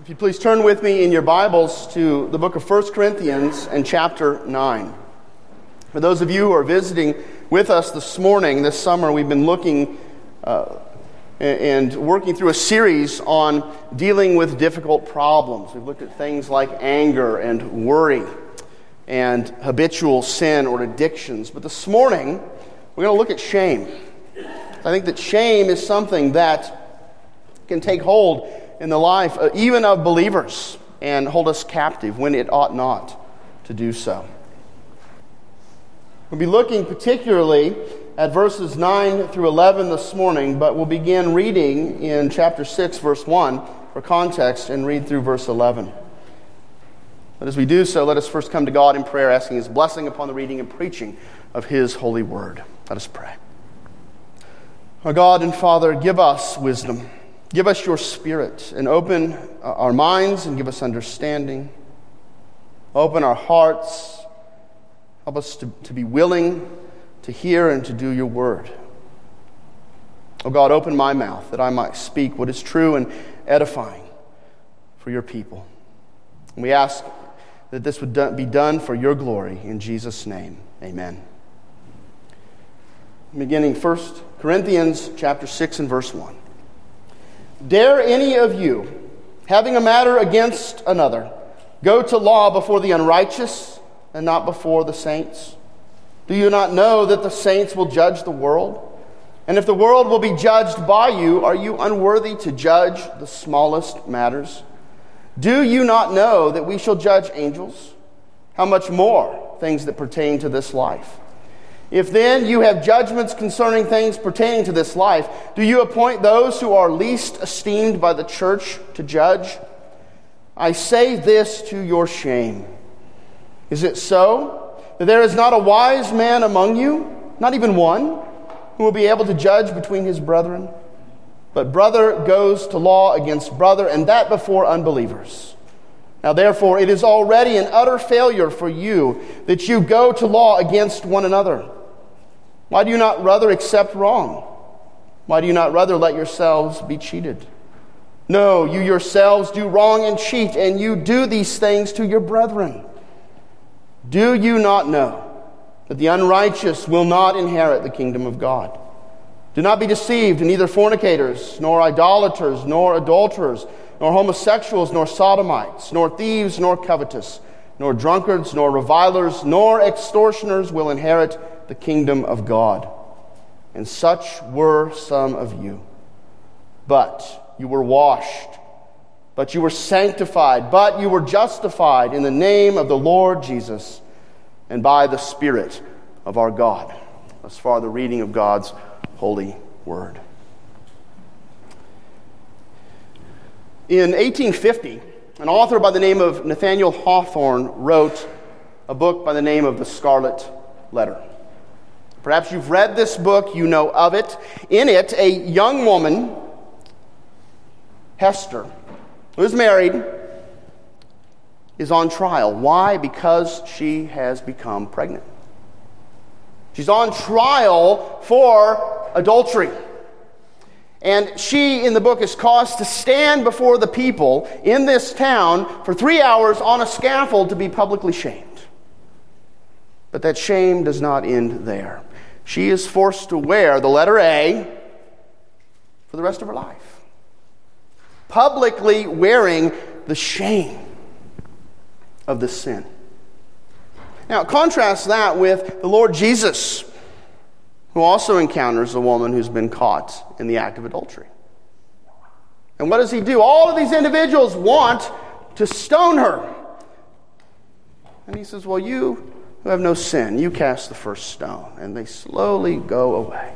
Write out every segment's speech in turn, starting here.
If you please turn with me in your Bibles to the book of 1 Corinthians and chapter 9. For those of you who are visiting with us this morning, this summer, we've been looking and working through a series on dealing with difficult problems. We've looked at things like anger and worry and habitual sin or addictions. But this morning, we're going to look at shame. I think that shame is something that can take hold in the life even of believers and hold us captive when it ought not to do so. We'll be looking particularly at verses 9 through 11 this morning, but we'll begin reading in chapter 6, verse 1 for context and read through verse 11. But as we do so, let us first come to God in prayer, asking His blessing upon the reading and preaching of His holy word. Let us pray. Our God and Father, give us wisdom. Give us your Spirit and open our minds and give us understanding. Open our hearts. Help us to be willing to hear and to do your word. Oh God, open my mouth that I might speak what is true and edifying for your people. And we ask that this would be done for your glory. In Jesus' name, amen. Beginning 1 Corinthians chapter 6 and verse 1. Dare any of you, having a matter against another, go to law before the unrighteous and not before the saints? Do you not know that the saints will judge the world? And if the world will be judged by you, are you unworthy to judge the smallest matters? Do you not know that we shall judge angels? How much more things that pertain to this life? If then you have judgments concerning things pertaining to this life, do you appoint those who are least esteemed by the church to judge? I say this to your shame. Is it so that there is not a wise man among you, not even one, who will be able to judge between his brethren? But brother goes to law against brother, and that before unbelievers. Now therefore it is already an utter failure for you that you go to law against one another. Why do you not rather accept wrong? Why do you not rather let yourselves be cheated? No, you yourselves do wrong and cheat, and you do these things to your brethren. Do you not know that the unrighteous will not inherit the kingdom of God? Do not be deceived, neither fornicators, nor idolaters, nor adulterers, nor homosexuals, nor sodomites, nor thieves, nor covetous, nor drunkards, nor revilers, nor extortioners will inherit the kingdom of God. And such were some of you. But you were washed, but you were sanctified, but you were justified in the name of the Lord Jesus and by the Spirit of our God. Thus far the reading of God's holy word. In 1850, an author by the name of Nathaniel Hawthorne wrote a book by the name of The Scarlet Letter. Perhaps you've read this book, you know of it. In it, a young woman, Hester, who is married, is on trial. Why? Because she has become pregnant. She's on trial for adultery. And she, in the book, is caused to stand before the people in this town for 3 hours on a scaffold to be publicly shamed. But that shame does not end there. She is forced to wear the letter A for the rest of her life, publicly wearing the shame of the sin. Now, contrast that with the Lord Jesus, who also encounters a woman who's been caught in the act of adultery. And what does he do? All of these individuals want to stone her. And he says, well, you who have no sin, you cast the first stone. And they slowly go away.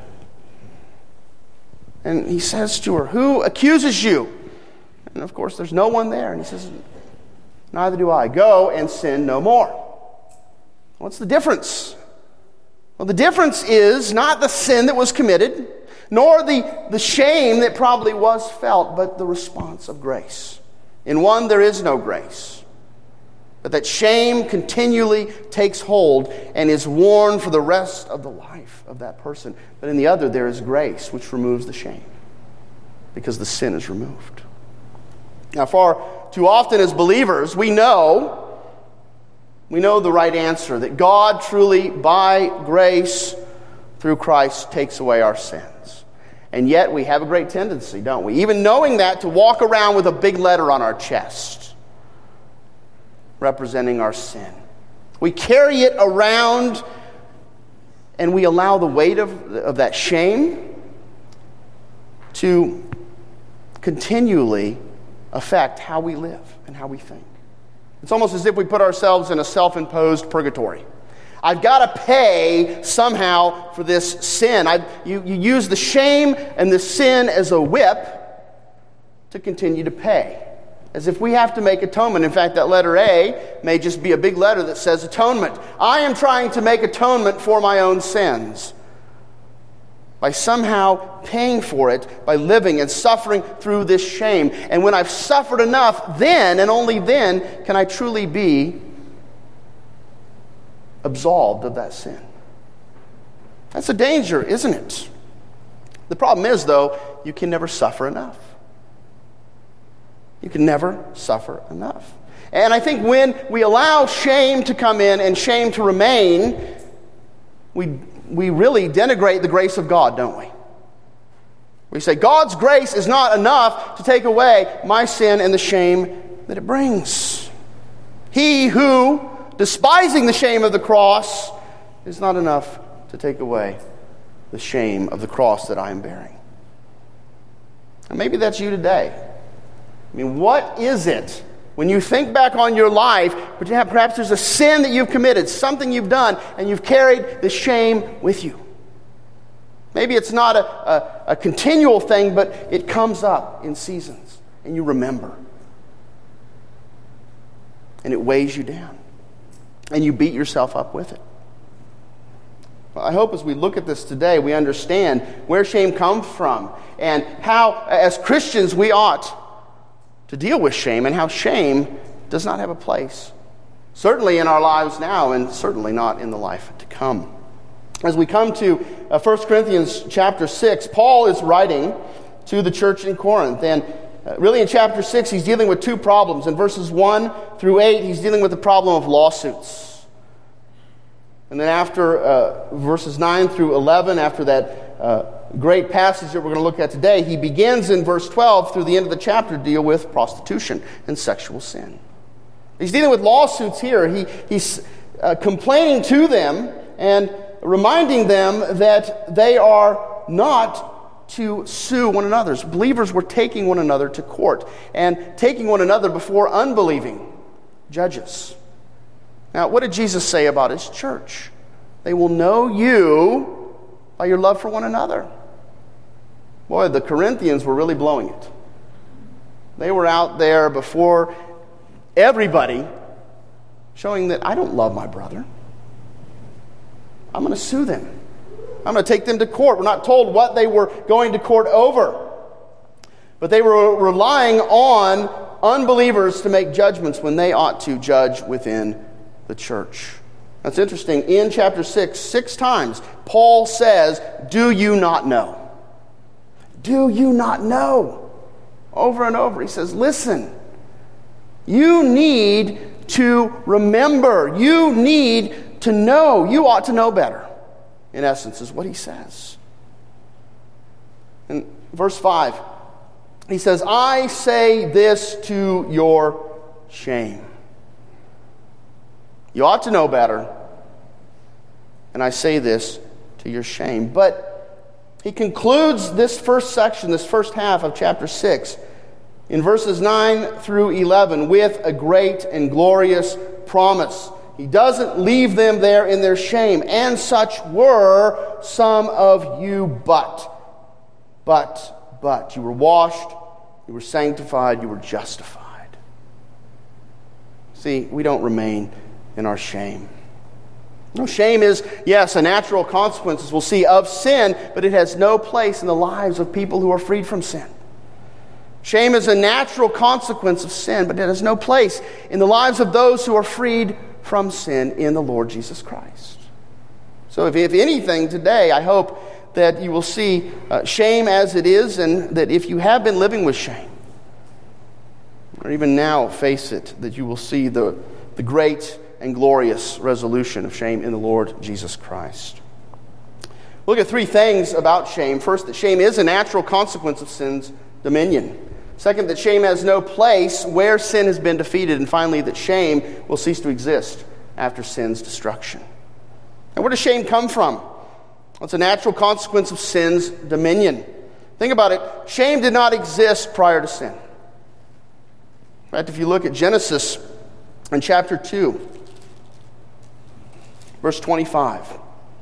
And he says to her, who accuses you? And of course, there's no one there. And he says, neither do I. Go and sin no more. What's the difference? Well, the difference is not the sin that was committed, nor the shame that probably was felt, but the response of grace. In one, there is no grace. But that shame continually takes hold and is worn for the rest of the life of that person. But in the other, there is grace, which removes the shame, because the sin is removed. Now, for too often as believers, we know the right answer, that God truly, by grace, through Christ, takes away our sins. And yet we have a great tendency, don't we? Even knowing that, to walk around with a big letter on our chest, representing our sin. We carry it around, and we allow the weight of that shame to continually affect how we live and how we think. It's almost as if we put ourselves in a self-imposed purgatory. I've got to pay somehow for this sin. You use the shame and the sin as a whip to continue to pay. As if we have to make atonement. In fact, that letter A may just be a big letter that says atonement. I am trying to make atonement for my own sins. By somehow paying for it, by living and suffering through this shame. And when I've suffered enough, then and only then can I truly be absolved of that sin. That's a danger, isn't it? The problem is, though, you can never suffer enough. You can never suffer enough. And I think when we allow shame to come in and shame to remain, we really denigrate the grace of God, don't we? We say, God's grace is not enough to take away my sin and the shame that it brings. He who, despising the shame of the cross, is not enough to take away the shame of the cross that I am bearing. And maybe that's you today. I mean, what is it when you think back on your life, but perhaps there's a sin that you've committed, something you've done, and you've carried the shame with you? Maybe it's not a continual thing, but it comes up in seasons, and you remember. And it weighs you down, and you beat yourself up with it. Well, I hope as we look at this today, we understand where shame comes from, and how, as Christians, we ought to deal with shame, and how shame does not have a place, certainly in our lives now, and certainly not in the life to come. As we come to 1 Corinthians chapter 6, Paul is writing to the church in Corinth, and really in chapter 6 he's dealing with two problems. In verses 1 through 8 he's dealing with the problem of lawsuits. And then after verses 9 through 11, after that great passage that we're going to look at today, he begins in verse 12 through the end of the chapter to deal with prostitution and sexual sin. He's dealing with lawsuits here. He's complaining to them and reminding them that they are not to sue one another. Believers were taking one another to court and taking one another before unbelieving judges. Now, what did Jesus say about his church? They will know you by your love for one another. Boy, the Corinthians were really blowing it. They were out there before everybody showing that I don't love my brother. I'm going to sue them. I'm going to take them to court. We're not told what they were going to court over. But they were relying on unbelievers to make judgments when they ought to judge within the church. That's interesting. In chapter 6, 6 times, Paul says, do you not know? Do you not know? Over and over. He says, listen, you need to remember. You need to know. You ought to know better. In essence, is what he says. In verse 5, he says, I say this to your shame. You ought to know better. And I say this to your shame. But he concludes this first section, this first half of chapter 6, in verses 9 through 11, with a great and glorious promise. He doesn't leave them there in their shame. And such were some of you, but you were washed, you were sanctified, you were justified. See, we don't remain in our shame. No, shame is, yes, a natural consequence, as we'll see, of sin, but it has no place in the lives of people who are freed from sin. Shame is a natural consequence of sin, but it has no place in the lives of those who are freed from sin in the Lord Jesus Christ. So if anything today, I hope that you will see shame as it is, and that if you have been living with shame, or even now face it, that you will see the great and glorious resolution of shame in the Lord Jesus Christ. Look at three things about shame. First, that shame is a natural consequence of sin's dominion. Second, that shame has no place where sin has been defeated. And finally, that shame will cease to exist after sin's destruction. And where does shame come from? Well, it's a natural consequence of sin's dominion. Think about it. Shame did not exist prior to sin. In fact, if you look at Genesis in chapter 2, verse 25.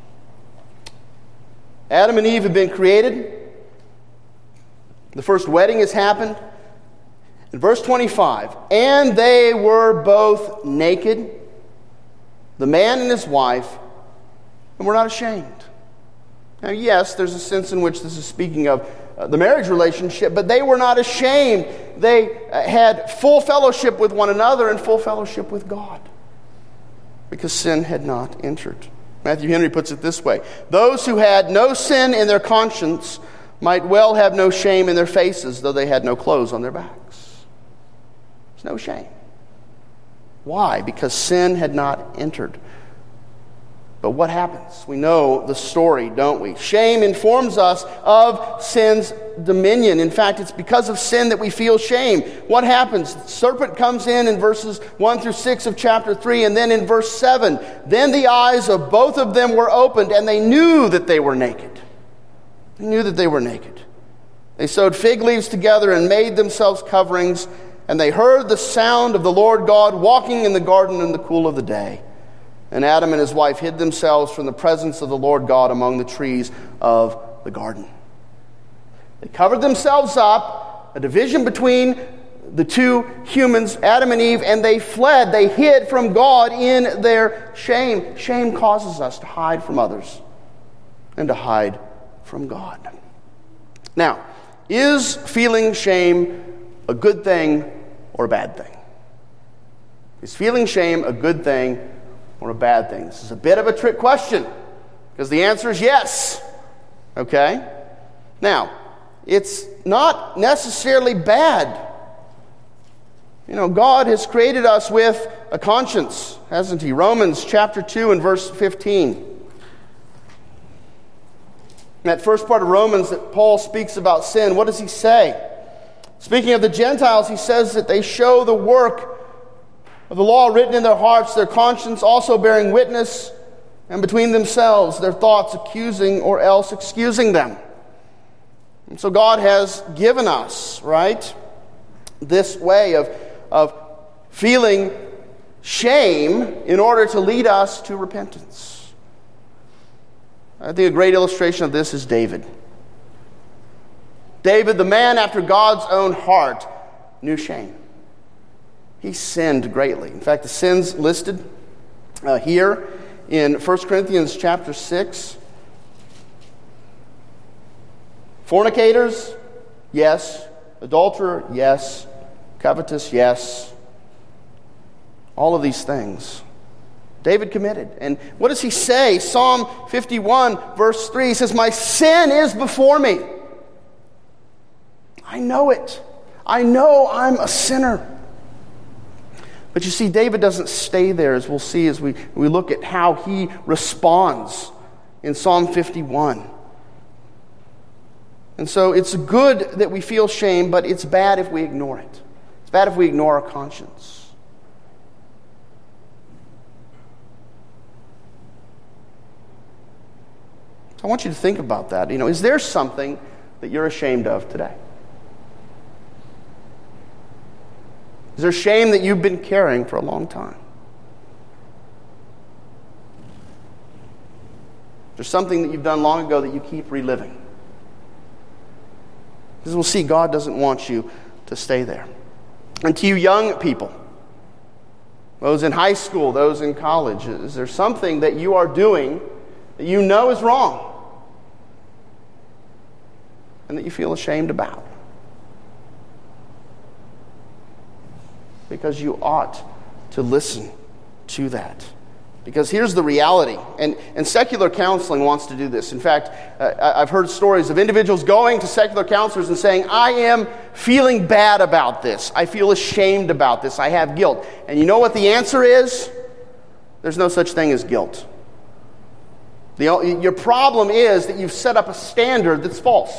Adam and Eve have been created. The first wedding has happened. In verse 25, and they were both naked, the man and his wife, and were not ashamed. Now, yes, there's a sense in which this is speaking of the marriage relationship, but they were not ashamed. They had full fellowship with one another and full fellowship with God, because sin had not entered. Matthew Henry puts it this way: those who had no sin in their conscience might well have no shame in their faces, though they had no clothes on their backs. There's no shame. Why? Because sin had not entered. But what happens? We know the story, don't we? Shame informs us of sin's dominion. In fact, it's because of sin that we feel shame. What happens? The serpent comes in verses 1 through 6 of chapter 3, and then in verse 7, then the eyes of both of them were opened, and they knew that they were naked. They knew that they were naked. They sewed fig leaves together and made themselves coverings, and they heard the sound of the Lord God walking in the garden in the cool of the day. And Adam and his wife hid themselves from the presence of the Lord God among the trees of the garden. They covered themselves up, a division between the two humans, Adam and Eve, and they fled. They hid from God in their shame. Shame causes us to hide from others and to hide from God. Now, is feeling shame a good thing or a bad thing? Is feeling shame a good thing or a bad thing? This is a bit of a trick question, because the answer is yes. Okay? Now, it's not necessarily bad. You know, God has created us with a conscience, hasn't He? Romans chapter 2 and verse 15. That first part of Romans that Paul speaks about sin, what does he say? Speaking of the Gentiles, he says that they show the work of the law written in their hearts, their conscience also bearing witness, and between themselves their thoughts accusing or else excusing them. And so God has given us, right, this way of feeling shame in order to lead us to repentance. I think a great illustration of this is David. David, the man after God's own heart, knew shame. He sinned greatly. In fact, the sins listed here in 1 Corinthians chapter 6. Fornicators, yes. Adulterer, yes. Covetous, yes. All of these things David committed. And what does he say? Psalm 51 verse 3 says, my sin is before me. I know it. I know I'm a sinner. But you see, David doesn't stay there, as we'll see as we look at how he responds in Psalm 51. And so it's good that we feel shame, but it's bad if we ignore it. It's bad if we ignore our conscience. So I want you to think about that. Is there something that you're ashamed of today? Is there shame that you've been carrying for a long time? There's something that you've done long ago that you keep reliving. Because we'll see, God doesn't want you to stay there. And to you young people, those in high school, those in college, is there something that you are doing that you know is wrong and that you feel ashamed about? Because you ought to listen to that. Because here's the reality, and secular counseling wants to do this. In fact, I've heard stories of individuals going to secular counselors and saying, I am feeling bad about this. I feel ashamed about this. I have guilt. And you know what the answer is? There's no such thing as guilt. Your problem is that you've set up a standard that's false.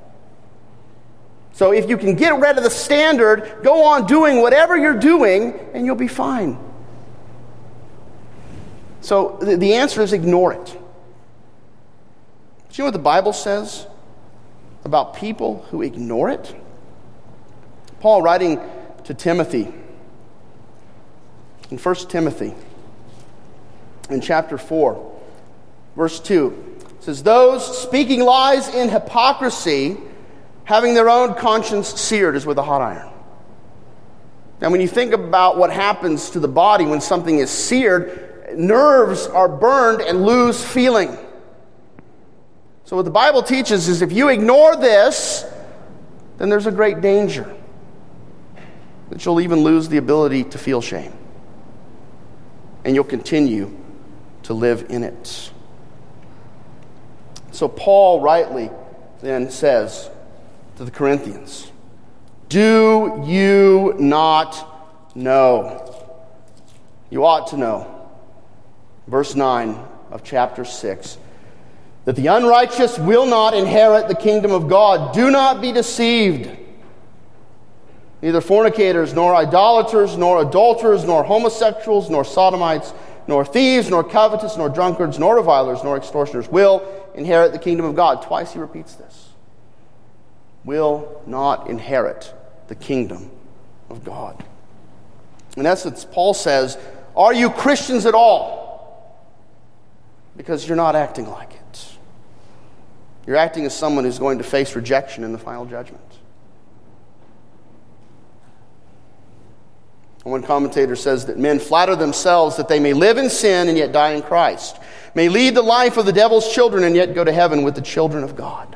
So if you can get rid of the standard, go on doing whatever you're doing, and you'll be fine. So the answer is ignore it. Do you know what the Bible says about people who ignore it? Paul, writing to Timothy, in 1 Timothy, in chapter 4, verse 2, says, those speaking lies in hypocrisy, having their own conscience seared as with a hot iron. Now, when you think about what happens to the body when something is seared, nerves are burned and lose feeling. So what the Bible teaches is if you ignore this, then there's a great danger that you'll even lose the ability to feel shame. And you'll continue to live in it. So Paul rightly then says to the Corinthians, do you not know? You ought to know. Verse 9 of chapter 6, that the unrighteous will not inherit the kingdom of God. Do not be deceived. Neither fornicators, nor idolaters, nor adulterers, nor homosexuals, nor sodomites, nor thieves, nor covetous, nor drunkards, nor revilers, nor extortioners will inherit the kingdom of God. Twice he repeats this. Will not inherit the kingdom of God. In essence, Paul says, are you Christians at all? Because you're not acting like it. You're acting as someone who's going to face rejection in the final judgment. One commentator says that men flatter themselves that they may live in sin and yet die in Christ, may lead the life of the devil's children and yet go to heaven with the children of God.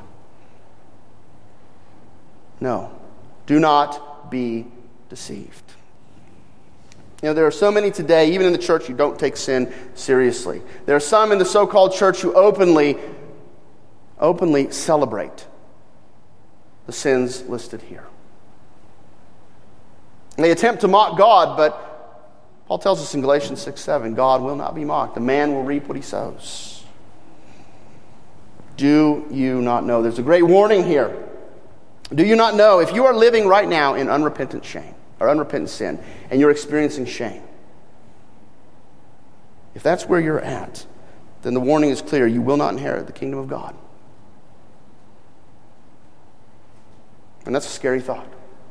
No, do not be deceived. You know, there are so many today, even in the church, who don't take sin seriously. There are some in the so-called church who openly celebrate the sins listed here. And they attempt to mock God, but Paul tells us in Galatians 6:7, God will not be mocked. A man will reap what he sows. Do you not know? There's a great warning here. Do you not know if you are living right now in unrepentant shame, or unrepentant sin, and you're experiencing shame, if that's where you're at, then the warning is clear. You will not inherit the kingdom of God. And that's a scary thought.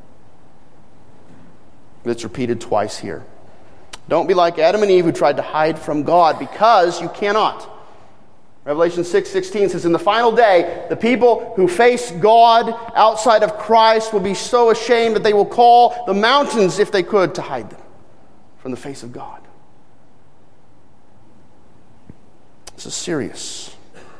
It's repeated twice here. Don't be like Adam and Eve who tried to hide from God, because you cannot. Revelation 6:16 says, in the final day, the people who face God outside of Christ will be so ashamed that they will call the mountains, if they could, to hide them from the face of God. This is serious.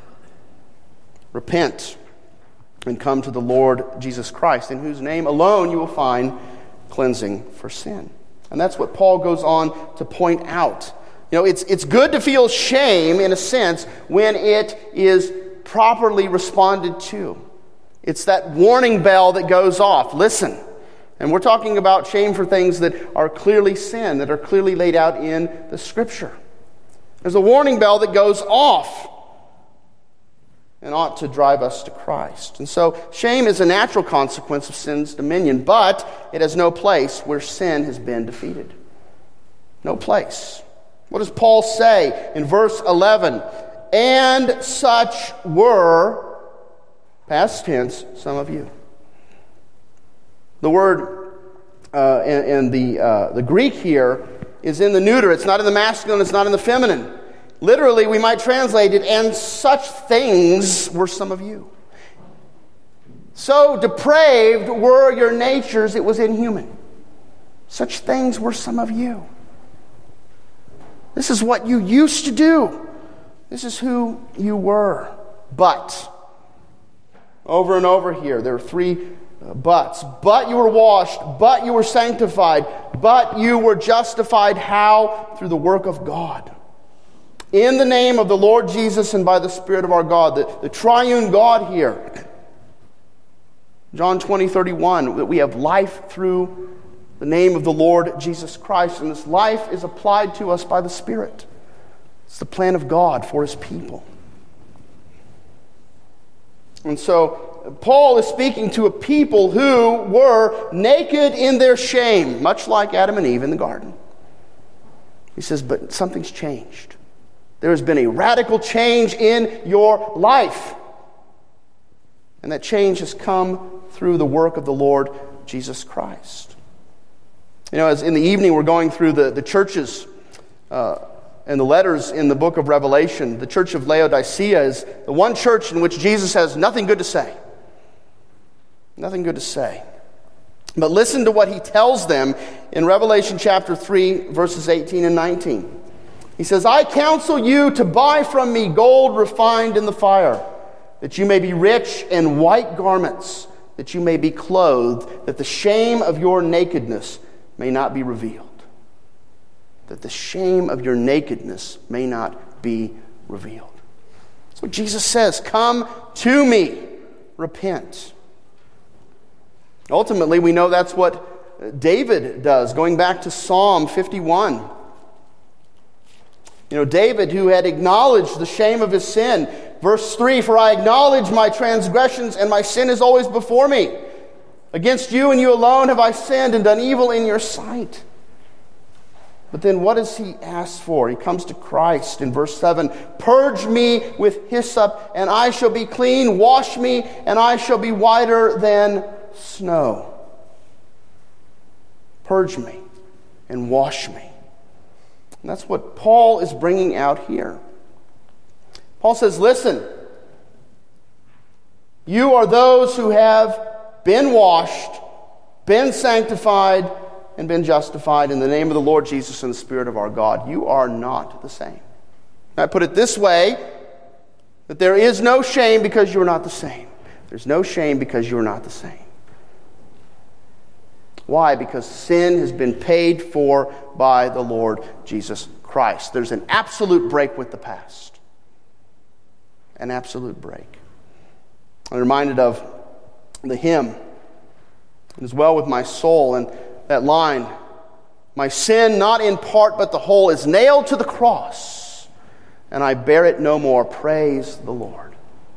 Repent and come to the Lord Jesus Christ, in whose name alone you will find cleansing for sin. And that's what Paul goes on to point out. You know, it's good to feel shame, in a sense, when it is properly responded to. It's that warning bell that goes off. Listen. And we're talking about shame for things that are clearly sin, that are clearly laid out in the Scripture. There's a warning bell that goes off and ought to drive us to Christ. And so shame is a natural consequence of sin's dominion, but it has no place where sin has been defeated. No place. What does Paul say in verse 11? And such were, past tense, some of you. The word in the Greek here is in the neuter. It's not in the masculine, it's not in the feminine. Literally, we might translate it, and such things were some of you. So depraved were your natures, it was inhuman. Such things were some of you. This is what you used to do. This is who you were. But, over and over here, there are three buts. But you were washed, but you were sanctified, but you were justified. How? Through the work of God in the name of the Lord Jesus and by the Spirit of our God, the triune God here. John 20:31, that we have life through the name of the Lord Jesus Christ, and this life is applied to us by the Spirit. It's the plan of God for His people. And so Paul is speaking to a people who were naked in their shame, much like Adam and Eve in the garden. He says, but something's changed. There has been a radical change in your life. And that change has come through the work of the Lord Jesus Christ. You know, as in the evening we're going through the churches and the letters in the book of Revelation, the church of Laodicea is the one church in which Jesus has nothing good to say. Nothing good to say. But listen to what he tells them in Revelation chapter 3, verses 18 and 19. He says, I counsel you to buy from me gold refined in the fire, that you may be rich, and white garments, that you may be clothed, that the shame of your nakedness may not be revealed. That the shame of your nakedness may not be revealed. That's what Jesus says. Come to me. Repent. Ultimately, we know that's what David does, going back to Psalm 51. You know, David, who had acknowledged the shame of his sin. Verse 3, for I acknowledge my transgressions, and my sin is always before me. Against you and you alone have I sinned and done evil in your sight. But then what does he ask for? He comes to Christ in verse 7. Purge me with hyssop, and I shall be clean. Wash me, and I shall be whiter than snow. Purge me and wash me. And that's what Paul is bringing out here. Paul says, listen, you are those who have been washed, been sanctified, and been justified in the name of the Lord Jesus and the Spirit of our God. You are not the same. I put it this way, that there is no shame because you are not the same. There's no shame because you are not the same. Why? Because sin has been paid for by the Lord Jesus Christ. There's an absolute break with the past. An absolute break. I'm reminded of the hymn, "It is well with my soul," and that line, my sin, not in part but the whole, is nailed to the cross, and I bear it no more. Praise the Lord.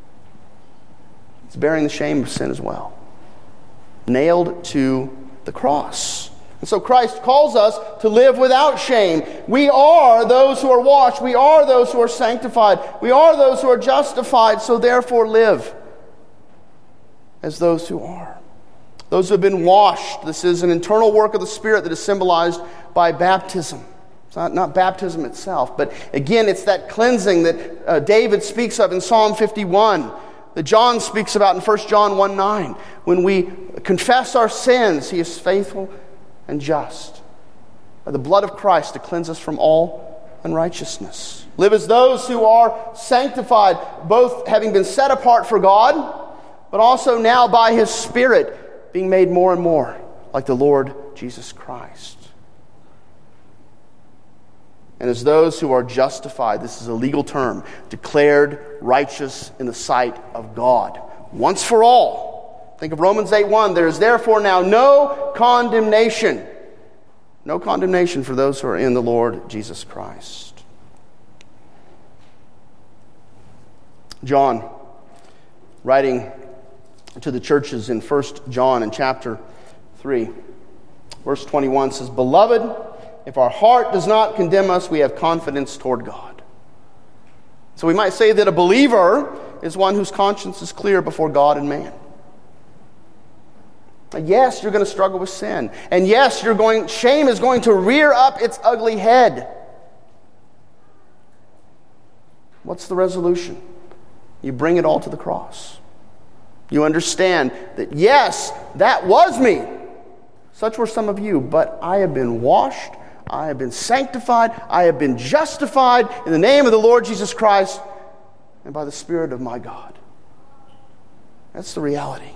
It's bearing the shame of sin as well. Nailed to the cross. And so Christ calls us to live without shame. We are those who are washed. We are those who are sanctified. We are those who are justified. So therefore live as those who are. Those who have been washed. This is an internal work of the Spirit that is symbolized by baptism. It's not baptism itself, but again, it's that cleansing that David speaks of in Psalm 51, that John speaks about in 1 John 1:9. When we confess our sins, He is faithful and just by the blood of Christ to cleanse us from all unrighteousness. Live as those who are sanctified, both having been set apart for God, but also now by His Spirit being made more and more like the Lord Jesus Christ. And as those who are justified, this is a legal term, declared righteous in the sight of God, once for all. Think of Romans 8:1. There is therefore now no condemnation. No condemnation for those who are in the Lord Jesus Christ. John, writing to the churches in 1 John in chapter 3, verse 21 says, Beloved, if our heart does not condemn us, we have confidence toward God. So we might say that a believer is one whose conscience is clear before God and man. Yes, you're going to struggle with sin. And yes, shame is going to rear up its ugly head. What's the resolution? You bring it all to the cross. You understand that, yes, that was me. Such were some of you, but I have been washed, I have been sanctified, I have been justified in the name of the Lord Jesus Christ and by the Spirit of my God. That's the reality.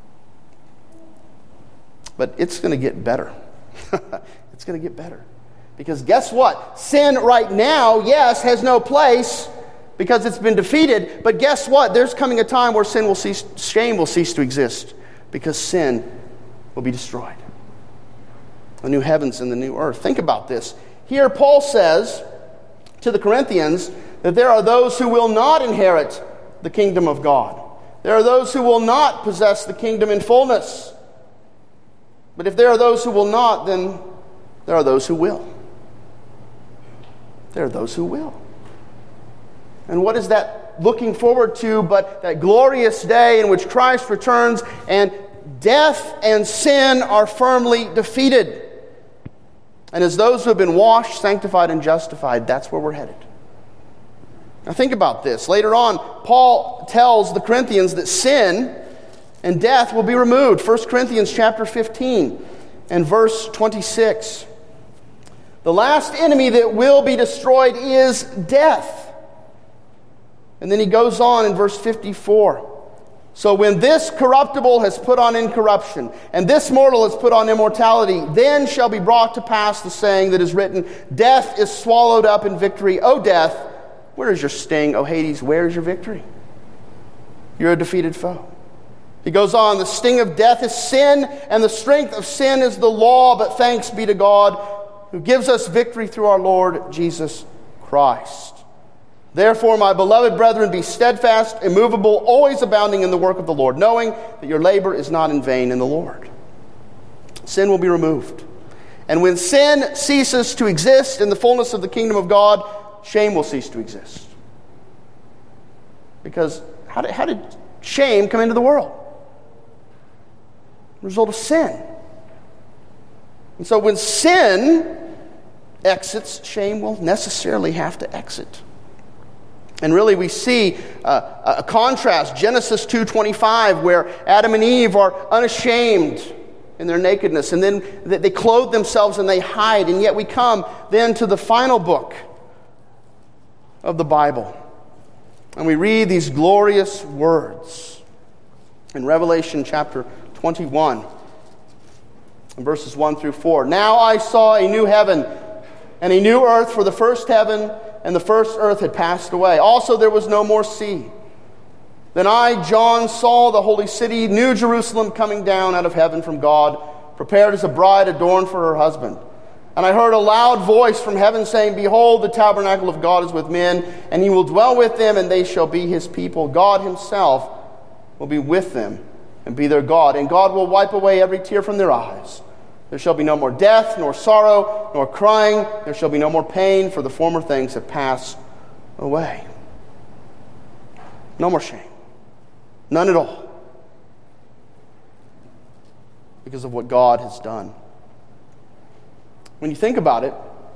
But it's going to get better. It's going to get better. Because guess what? Sin right now, yes, has no place because it's been defeated. But guess what? There's coming a time where shame will cease to exist because sin will be destroyed. The new heavens and the new earth. Think about this. Here Paul says to the Corinthians that there are those who will not inherit the kingdom of God. There are those who will not possess the kingdom in fullness. But if there are those who will not, then there are those who will. There are those who will. And what is that looking forward to but that glorious day in which Christ returns and death and sin are firmly defeated? And as those who have been washed, sanctified, and justified, that's where we're headed. Now think about this. Later on, Paul tells the Corinthians that sin and death will be removed. 1 Corinthians chapter 15 and verse 26. The last enemy that will be destroyed is death. And then he goes on in verse 54. So when this corruptible has put on incorruption, and this mortal has put on immortality, then shall be brought to pass the saying that is written, death is swallowed up in victory. O death, where is your sting? O Hades, where is your victory? You're a defeated foe. He goes on, the sting of death is sin, and the strength of sin is the law, but thanks be to God who gives us victory through our Lord Jesus Christ. Therefore, my beloved brethren, be steadfast, immovable, always abounding in the work of the Lord, knowing that your labor is not in vain in the Lord. Sin will be removed. And when sin ceases to exist in the fullness of the kingdom of God, shame will cease to exist. Because how did shame come into the world? The result of sin. And so when sin exits, shame will necessarily have to exit. And really we see a contrast, Genesis 2:25, where Adam and Eve are unashamed in their nakedness, and then they clothe themselves and they hide. And yet we come then to the final book of the Bible, and we read these glorious words in Revelation chapter 21, verses 1 through 4. Now I saw a new heaven and a new earth, for the first heaven and the first earth had passed away. Also there was no more sea. Then I, John, saw the holy city, New Jerusalem, coming down out of heaven from God, prepared as a bride adorned for her husband. And I heard a loud voice from heaven saying, behold, the tabernacle of God is with men, and he will dwell with them, and they shall be his people. God himself will be with them and be their God. And God will wipe away every tear from their eyes. There shall be no more death, nor sorrow, nor crying. There shall be no more pain, for the former things have passed away. No more shame. None at all. Because of what God has done. When you think about it,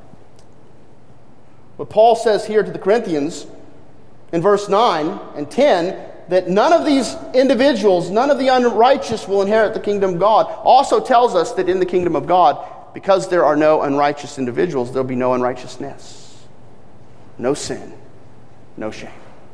what Paul says here to the Corinthians in verse 9 and 10, that none of these individuals, none of the unrighteous will inherit the kingdom of God, also tells us that in the kingdom of God, because there are no unrighteous individuals, there'll be no unrighteousness, no sin, no shame.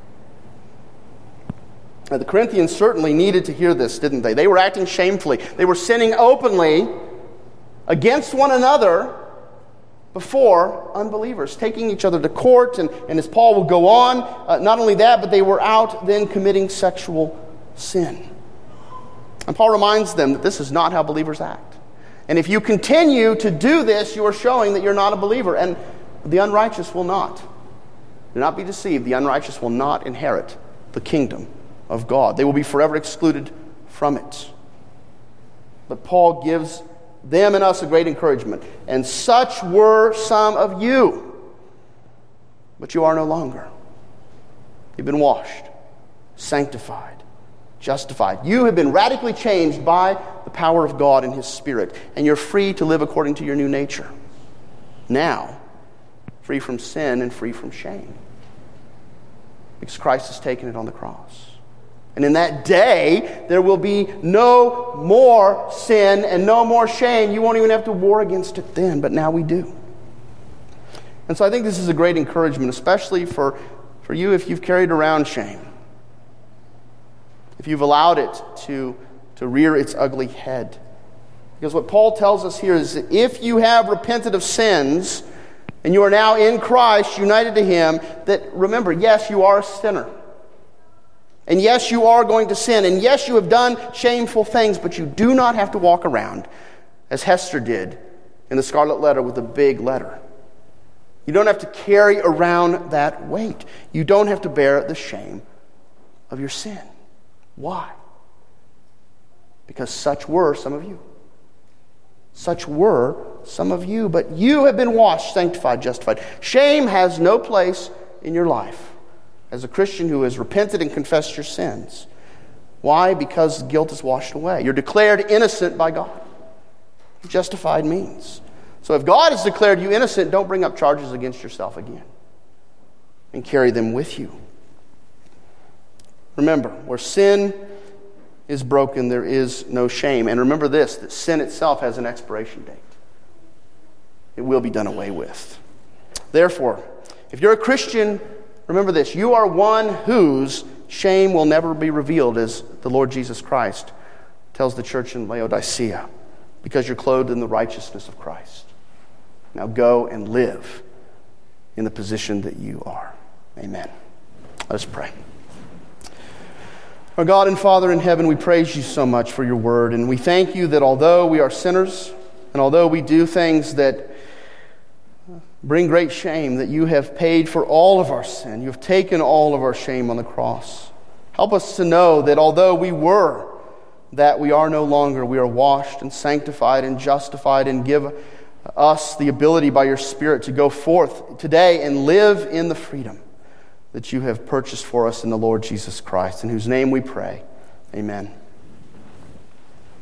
Now, the Corinthians certainly needed to hear this, didn't they? They were acting shamefully. They were sinning openly against one another before unbelievers, taking each other to court, and as Paul will go on, not only that, but they were out then committing sexual sin. And Paul reminds them that this is not how believers act. And if you continue to do this, you are showing that you're not a believer, and the unrighteous will not. Do not be deceived. The unrighteous will not inherit the kingdom of God. They will be forever excluded from it. But Paul gives them and us a great encouragement. And such were some of you. But you are no longer. You've been washed, sanctified, justified. You have been radically changed by the power of God and his Spirit. And you're free to live according to your new nature. Now, free from sin and free from shame. Because Christ has taken it on the cross. And in that day, there will be no more sin and no more shame. You won't even have to war against it then, but now we do. And so I think this is a great encouragement, especially for you if you've carried around shame. If you've allowed it to rear its ugly head. Because what Paul tells us here is that if you have repented of sins, and you are now in Christ, united to Him, that remember, yes, you are a sinner. And yes, you are going to sin. And yes, you have done shameful things, but you do not have to walk around, as Hester did in the Scarlet Letter, with a big letter. You don't have to carry around that weight. You don't have to bear the shame of your sin. Why? Because such were some of you. Such were some of you, but you have been washed, sanctified, justified. Shame has no place in your life as a Christian who has repented and confessed your sins. Why? Because guilt is washed away. You're declared innocent by God. Justified means. So if God has declared you innocent, don't bring up charges against yourself again and carry them with you. Remember, where sin is broken, there is no shame. And remember this, that sin itself has an expiration date. It will be done away with. Therefore, if you're a Christian, remember this, you are one whose shame will never be revealed, as the Lord Jesus Christ tells the church in Laodicea, because you're clothed in the righteousness of Christ. Now go and live in the position that you are. Amen. Let us pray. Our God and Father in heaven, we praise you so much for your word, and we thank you that although we are sinners, and although we do things that bring great shame, that you have paid for all of our sin. You have taken all of our shame on the cross. Help us to know that although we were, that we are no longer. We are washed and sanctified and justified, and give us the ability by your Spirit to go forth today and live in the freedom that you have purchased for us in the Lord Jesus Christ, in whose name we pray. Amen.